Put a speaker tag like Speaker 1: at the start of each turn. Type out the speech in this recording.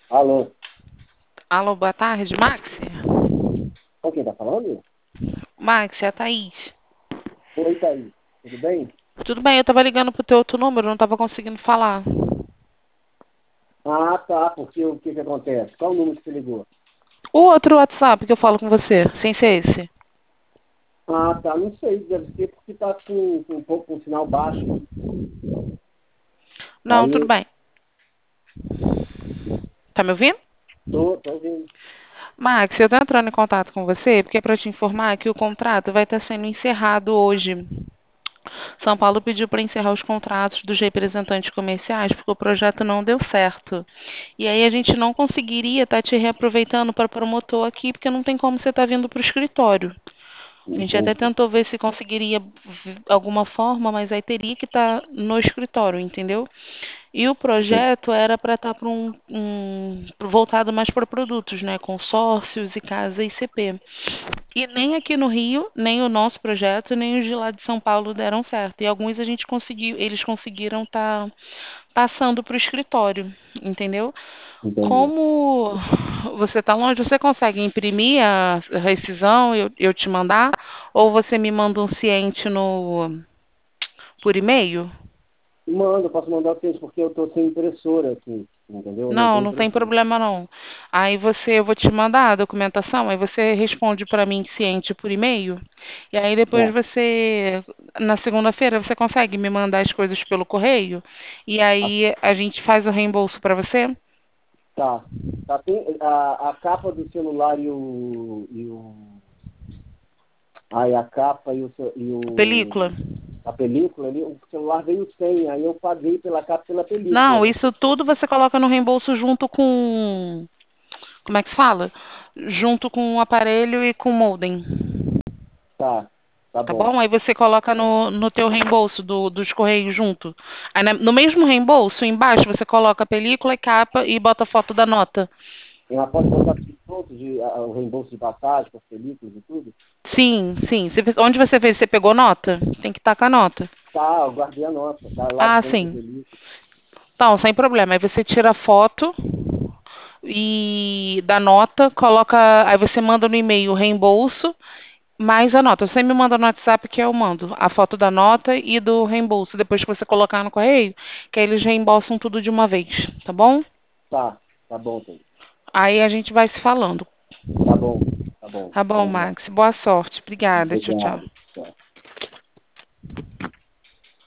Speaker 1: Alô,
Speaker 2: Alô, boa tarde, Max?
Speaker 1: com quem tá falando?
Speaker 2: Max, é a Thaís.
Speaker 1: Oi, Thaís, tudo bem?
Speaker 2: Tudo bem, eu tava ligando pro teu outro número, não tava conseguindo falar.
Speaker 1: Ah, tá, porque o que que acontece? Qual o número que você ligou?
Speaker 2: O outro WhatsApp que eu falo com você, sem ser esse.
Speaker 1: Ah, tá, não sei, deve ser porque tá com um pouco com um sinal baixo.
Speaker 2: Não, tudo
Speaker 1: Aí,
Speaker 2: bem. Tá me ouvindo?
Speaker 1: tô ouvindo.
Speaker 2: Max, eu tô entrando em contato com você porque é para te informar que o contrato vai estar sendo encerrado hoje. São Paulo pediu para encerrar os contratos dos representantes comerciais porque o projeto não deu certo. E aí a gente não conseguiria estar te reaproveitando para promotor aqui porque não tem como você estar vindo para o escritório. A gente até
Speaker 1: Entendi,
Speaker 2: tentou ver se conseguiria alguma forma, mas aí teria que estar no escritório, entendeu? E o
Speaker 1: entendi,
Speaker 2: projeto era para estar para voltado mais para produtos, né? Consórcios e casa ICP. E nem aqui no Rio, nem o nosso projeto, nem os de lá de São Paulo deram certo. E alguns a gente conseguiu, eles conseguiram estar passando para o escritório, entendeu?
Speaker 1: entendi.
Speaker 2: Como você está longe, você consegue imprimir a rescisão e eu te mandar? Ou você me manda um ciente no, por e-mail?
Speaker 1: Manda, posso mandar vocês porque eu tô sem impressora aqui, entendeu? Eu não
Speaker 2: Não,
Speaker 1: tenho
Speaker 2: não tem
Speaker 1: impressora.
Speaker 2: problema não. Aí eu vou te mandar a documentação, aí você responde para mim ciente por e-mail. E aí depois
Speaker 1: Tá,
Speaker 2: você, na segunda-feira, você consegue me mandar as coisas pelo correio? E
Speaker 1: ah,
Speaker 2: aí a gente faz o reembolso para você?
Speaker 1: tá. Tá, tem a capa do celular e a capa
Speaker 2: A película?
Speaker 1: a película ali, o celular veio sem, aí eu paguei pela capa e pela película,
Speaker 2: Não,
Speaker 1: né?
Speaker 2: isso tudo você coloca no reembolso junto com, como é que fala? Junto com o aparelho e com o modem.
Speaker 1: Tá, tá
Speaker 2: Tá
Speaker 1: bom.
Speaker 2: bom? Aí você coloca no teu reembolso dos correios junto. Aí no mesmo reembolso, embaixo, você coloca película e capa e bota foto da nota.
Speaker 1: Ela pode botar tudo pronto, o reembolso de passagem, com as películas e tudo?
Speaker 2: Sim, sim. Onde você fez? Você pegou nota? Tem que estar com a nota.
Speaker 1: Tá, eu guardei a nota, tá lá
Speaker 2: Ah,
Speaker 1: dentro da
Speaker 2: sim.
Speaker 1: película.
Speaker 2: Então, sem problema. Aí você tira a foto e da nota, coloca. Aí você manda no e-mail o reembolso mais a nota. Você me manda no WhatsApp que eu mando a foto da nota e do reembolso. Depois que você colocar no correio, que aí eles reembolsam tudo de uma vez, tá bom?
Speaker 1: Tá bom, Thaís.
Speaker 2: Aí a gente vai se falando.
Speaker 1: Tá bom, tá bom.
Speaker 2: Tá bom,
Speaker 1: Vamos lá.
Speaker 2: Max. Boa sorte. Obrigada. Tchau, tchau.
Speaker 1: Obrigado. Tchau.